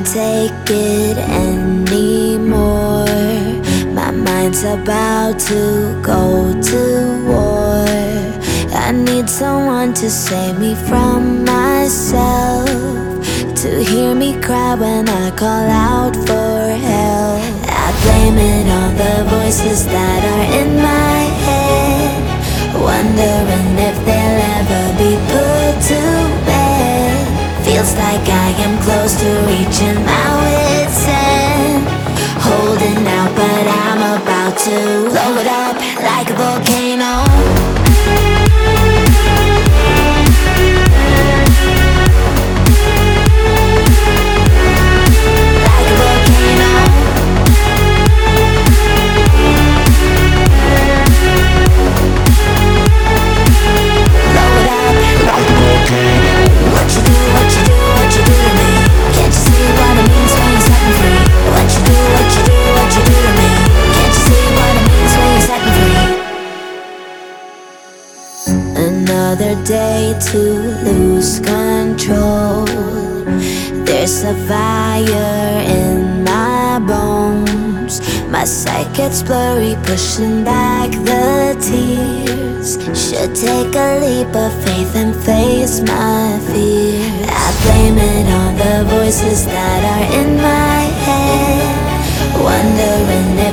take it anymore. My mind's about to go to war. I need someone to save me from myself, to hear me cry when I call out for help. I blame it on the voices that are in my head, wondering if they'll ever be put to bed. Feels like I am close to reaching my wit's end, holding out but I'm about to blow it up like a volcano. Another day to lose control. There's a fire in my bones. My sight gets blurry, pushing back the tears. Should take a leap of faith and face my fear. I blame it on the voices that are in my head, wondering